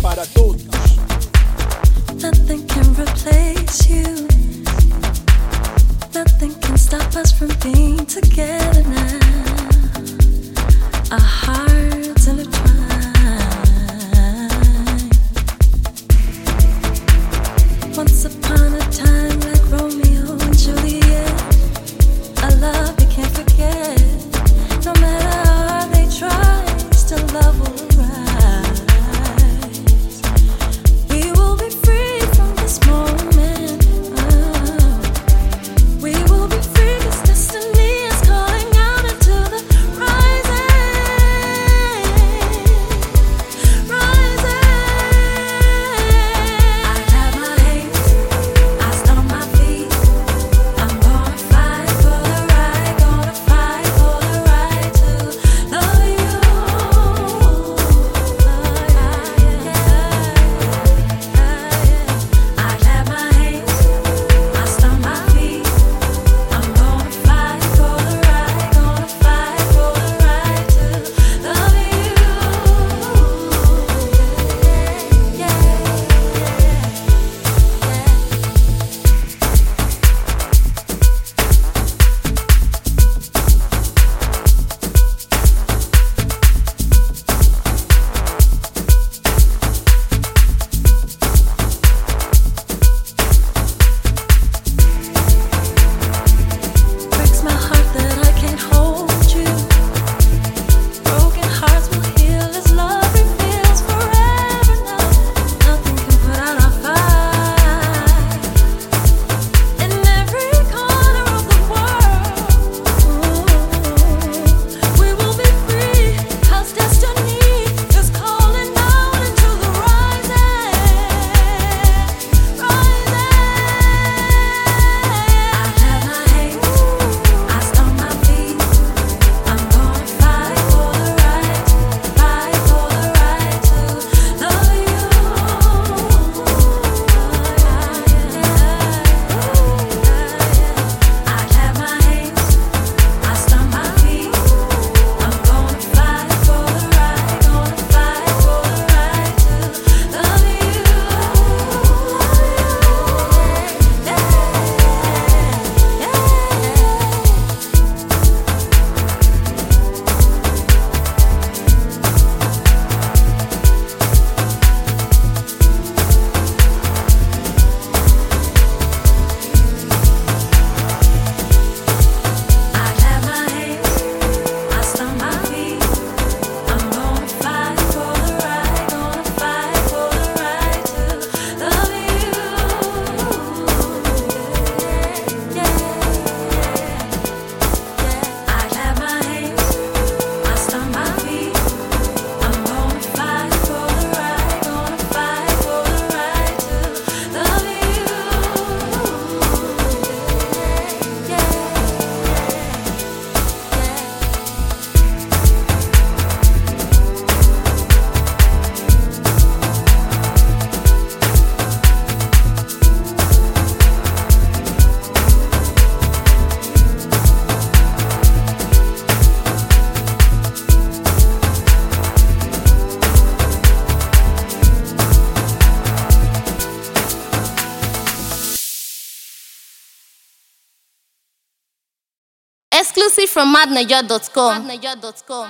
para todos. Nothing can replace you. Nothing can stop us from being together now. Our hearts intertwine. Once upon a time, like Romeo and Juliet, a love you can't forget. No matter how hard they try, still love will rise. We will be free from this moment. We will be free 'cause destiny is calling out into the rising, rising. I clap my hands, I stomp my feet. I'm gonna fight for the right, gonna fight for the right to love you. I clap my hands, I stomp my feet. I'm gonna fight for the right, gonna fight for the right to love you. Breaks my heart that I can't hold you. Broken hearts will heal as love reveals forever now. Nothing can put out our fight. In every corner of the world, we will be free 'cause destiny is calling out into the rising, rising. I clap my hands, I stomp my feet. I'm gonna fight for the right, fight for the right to love you. I clap my hands, I stomp my feet. I'm gonna fight for the right, gonna fight for the right to love you. I clap my hands, I stomp my feet. I'm gonna fight for the right, gonna fight for the right to love you. I clap my hands, I stomp my feet. I'm gonna fight for the right, gonna fight for the right to love you. Exclusive from madnaja.com.